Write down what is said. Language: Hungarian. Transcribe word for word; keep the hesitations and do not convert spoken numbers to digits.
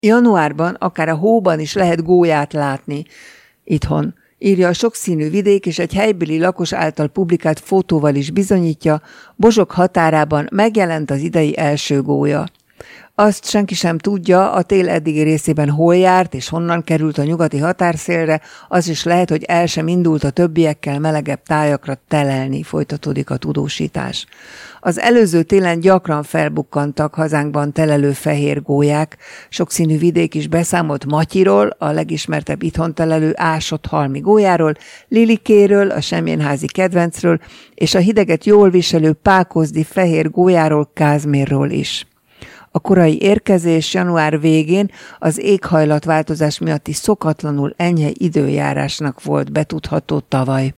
Januárban akár a hóban is lehet gólyát látni itthon, írja a Sokszínű vidék, és egy helybéli lakos által publikált fotóval is bizonyítja, Bozsok határában megjelent az idei első gólya. Azt senki sem tudja, a tél eddigi részében hol járt és honnan került a nyugati határszélre, az is lehet, hogy el sem indult a többiekkel melegebb tájakra telelni, folytatódik a tudósítás. Az előző télen gyakran felbukkantak hazánkban telelő fehér gólyák, Sokszínű vidék is beszámolt Matyiról, a legismertebb itthon telelő ásott halmi gólyáról, Lilikéről, a semjénházi kedvencről, és a hideget jól viselő pákozdi fehér gólyáról, Kázmérról is. A korai érkezés január végén az éghajlatváltozás miatti szokatlanul enyhe időjárásnak volt betudható tavaly.